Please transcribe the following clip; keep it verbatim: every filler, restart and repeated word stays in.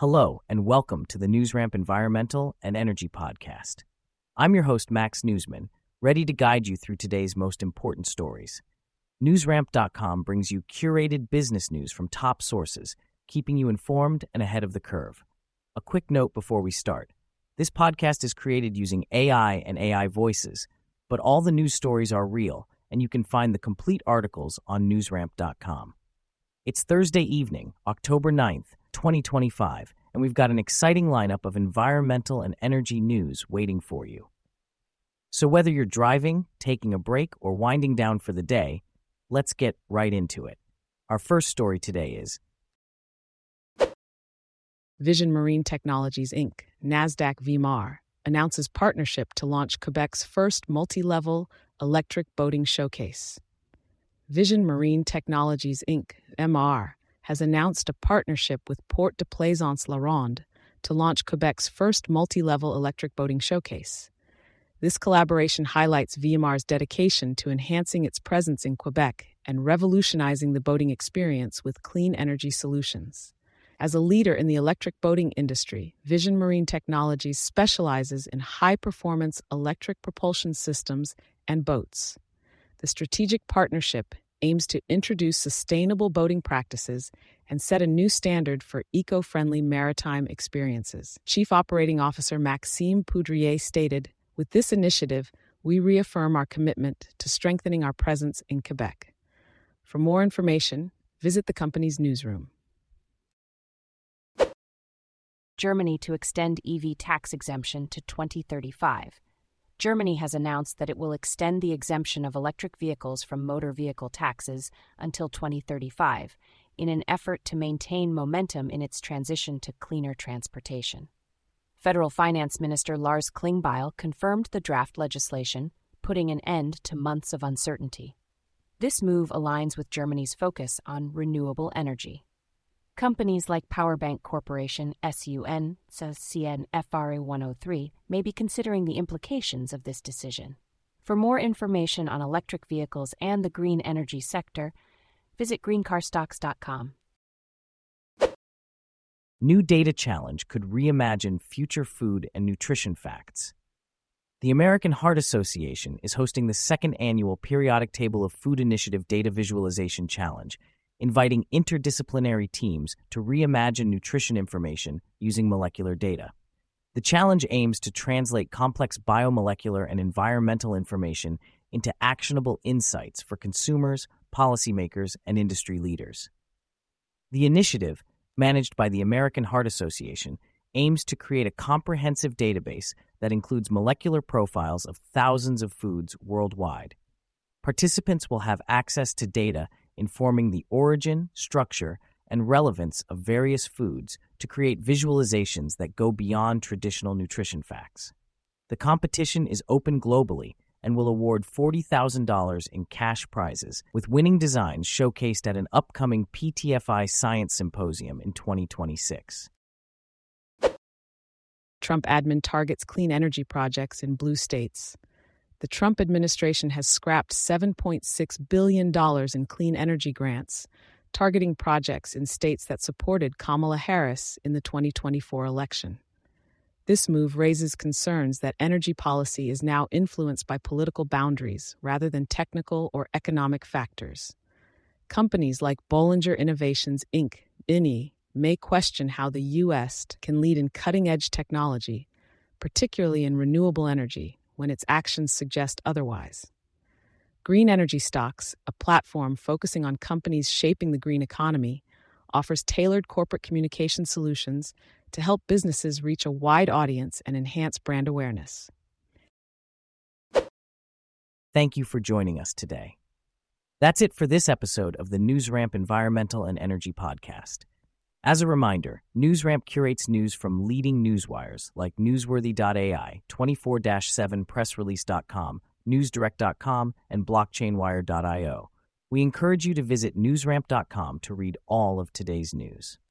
Hello, and welcome to the NewsRamp Environmental and Energy Podcast. I'm your host, Max Newsman, ready to guide you through today's most important stories. NewsRamp dot com brings you curated business news from top sources, keeping you informed and ahead of the curve. A quick note before we start. This podcast is created using A I and A I voices, but all the news stories are real, and you can find the complete articles on NewsRamp dot com. It's Thursday evening, October ninth, twenty twenty-five, and we've got an exciting lineup of environmental and energy news waiting for you. So whether you're driving, taking a break, or winding down for the day, let's get right into it. Our first story today is Vision Marine Technologies, Incorporated, NASDAQ V M A R, announces partnership to launch Quebec's first multi-level electric boating showcase. Vision Marine Technologies, Incorporated, V M A R, has announced a partnership with Port de Plaisance-La Ronde to launch Quebec's first multi-level electric boating showcase. This collaboration highlights V M A R's dedication to enhancing its presence in Quebec and revolutionizing the boating experience with clean energy solutions. As a leader in the electric boating industry, Vision Marine Technologies specializes in high-performance electric propulsion systems and boats. The strategic partnership aims to introduce sustainable boating practices and set a new standard for eco-friendly maritime experiences. Chief Operating Officer Maxime Poudrier stated, "With this initiative, we reaffirm our commitment to strengthening our presence in Quebec." For more information, visit the company's newsroom. Germany to extend E V tax exemption to twenty thirty-five. Germany has announced that it will extend the exemption of electric vehicles from motor vehicle taxes until twenty thirty-five, in an effort to maintain momentum in its transition to cleaner transportation. Federal Finance Minister Lars Klingbeil confirmed the draft legislation, putting an end to months of uncertainty. This move aligns with Germany's focus on renewable energy. Companies like Powerbank Corporation, S U N, C N F R A one oh three, may be considering the implications of this decision. For more information on electric vehicles and the green energy sector, visit green car stocks dot com. New data challenge could reimagine future food and nutrition facts. The American Heart Association is hosting the second annual Periodic Table of Food Initiative Data Visualization Challenge, inviting interdisciplinary teams to reimagine nutrition information using molecular data. The challenge aims to translate complex biomolecular and environmental information into actionable insights for consumers, policymakers, and industry leaders. The initiative, managed by the American Heart Association, aims to create a comprehensive database that includes molecular profiles of thousands of foods worldwide. Participants will have access to data informing the origin, structure, and relevance of various foods to create visualizations that go beyond traditional nutrition facts. The competition is open globally and will award forty thousand dollars in cash prizes, with winning designs showcased at an upcoming P T F I Science Symposium in twenty twenty-six. Trump admin targets clean energy projects in blue states. The Trump administration has scrapped seven point six billion dollars in clean energy grants, targeting projects in states that supported Kamala Harris in the twenty twenty-four election. This move raises concerns that energy policy is now influenced by political boundaries rather than technical or economic factors. Companies like Bollinger Innovations, Incorporated, B I N I, may question how the U S can lead in cutting-edge technology, particularly in renewable energy, when its actions suggest otherwise. Green Energy Stocks, a platform focusing on companies shaping the green economy, offers tailored corporate communication solutions to help businesses reach a wide audience and enhance brand awareness. Thank you for joining us today. That's it for this episode of the NewsRamp Environmental and Energy Podcast. As a reminder, NewsRamp curates news from leading newswires like newsworthy dot A I, twenty-four seven press release dot com, newsdirect dot com, and blockchain wire dot io. We encourage you to visit newsramp dot com to read all of today's news.